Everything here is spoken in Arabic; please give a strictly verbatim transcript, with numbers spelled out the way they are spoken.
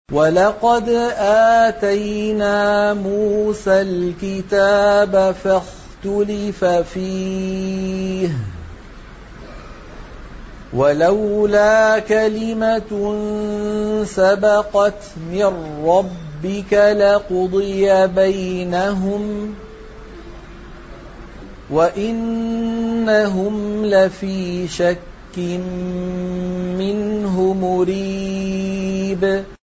وَلَقَدْ آتَيْنَا مُوسَى الْكِتَابَ فَاخْتُلِفَ فِيهِ ۚ وَلَوْلَا كَلِمَةٌ سَبَقَتْ مِن رَّبِّكَ لَقُضِيَ بَيْنَهُمْ وَإِنَّهُمْ لَفِي شَكٍّ مِّنْهُ مُرِيبٍ